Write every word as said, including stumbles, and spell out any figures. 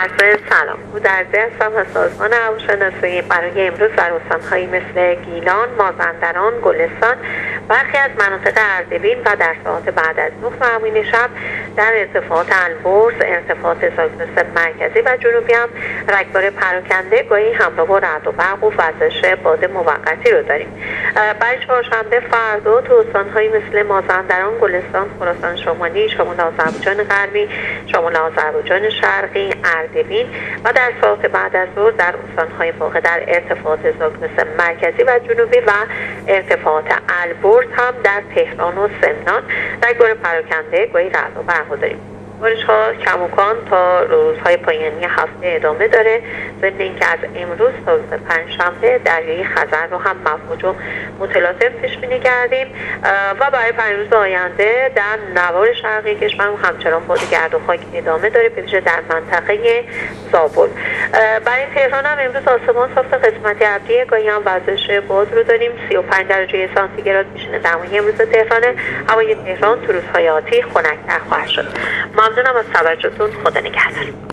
عرض سلام. بودرزی هستم از سازمان هواشناسی. برای امروز در استان‌هایی مثل گیلان، مازندران، گلستان، برخی از مناطق اردبیل و در ساعات بعد از ظهر و امین شب در ارتفاعات البرز، ارتفاعات زاگرس مرکزی و جنوبی هم رگبار پراکنده گاهی همراه با رعد و برق و وزش باد موقتی رو داریم. برای چهارشنبه فردا تو استان‌هایی مثل مازندران، گلستان، خراسان شمالی، شمال آذربایجان غربی، شمال آذربایجان شرقی، اردبیل و در ساعات بعد از ظهر در استان‌های واقع در ارتفاعات زاگرس مرکزی و جنوبی و ارتفاعات البرز هم در تهران و سمنان رگبار پراکنده گاهی رعد و برق داریم. بارش‌ها کماکان تا روزهای پایانی هفته ادامه داره، ضمن اینکه از امروز تا روز پنجشنبه دریای خزر رو هم مفلوج و متلاطم پیش بینی کردیم و برای پنج روز آینده در نوار شرقی کشور همچنان باد گرد و خاک ادامه داره، به ویژه در منطقه زابل. برای تهران هم امروز آسمان صاف قسمت ابری، گاهی هم وزش باد رو داریم. سی و پنج درجه سانتیگراد میشینه دمای امروز تهران. هوای تهران تو روزهای آتی خنک‌تر خواهد شد. ممنونم از توجهتون. خدا نگهدار.